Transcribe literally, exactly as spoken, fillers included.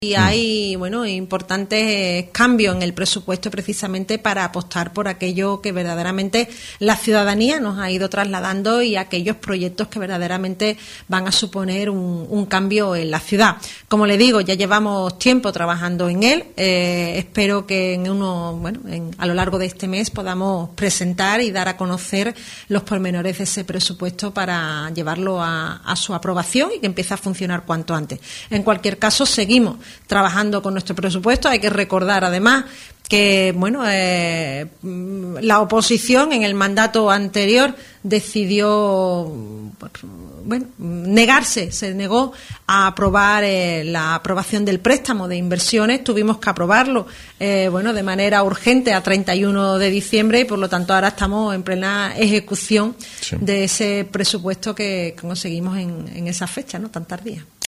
Y hay, bueno, importantes cambios en el presupuesto precisamente para apostar por aquello que verdaderamente la ciudadanía nos ha ido trasladando y aquellos proyectos que verdaderamente van a suponer un, un cambio en la ciudad. Como le digo, ya llevamos tiempo trabajando en él. Eh, espero que en uno, bueno, en, a lo largo de este mes podamos presentar y dar a conocer los pormenores de ese presupuesto para llevarlo a, a su aprobación y que empiece a funcionar cuanto antes. En cualquier caso, seguimos trabajando con nuestro presupuesto. Hay que recordar además que bueno eh, la oposición en el mandato anterior decidió bueno negarse, se negó a aprobar eh, la aprobación del préstamo de inversiones. Tuvimos que aprobarlo eh, bueno de manera urgente a treinta y uno de diciembre y por lo tanto ahora estamos en plena ejecución sí. de ese presupuesto que conseguimos en, en esa fecha, ¿no?, tan tardía.